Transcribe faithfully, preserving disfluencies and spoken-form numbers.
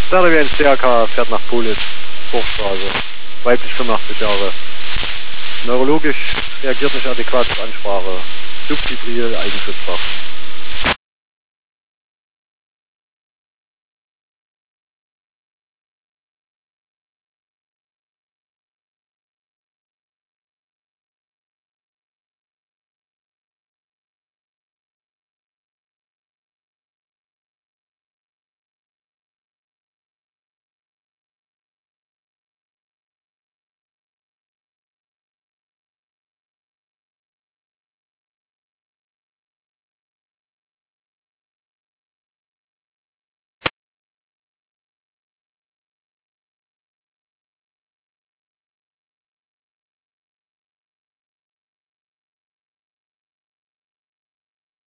Starter wie ein C H K, fährt nach Politz, Hochstraße, weiblich fünfundachtzig Jahre. Neurologisch reagiert nicht adäquat auf Ansprache, subfibril, Eigenschutzfach.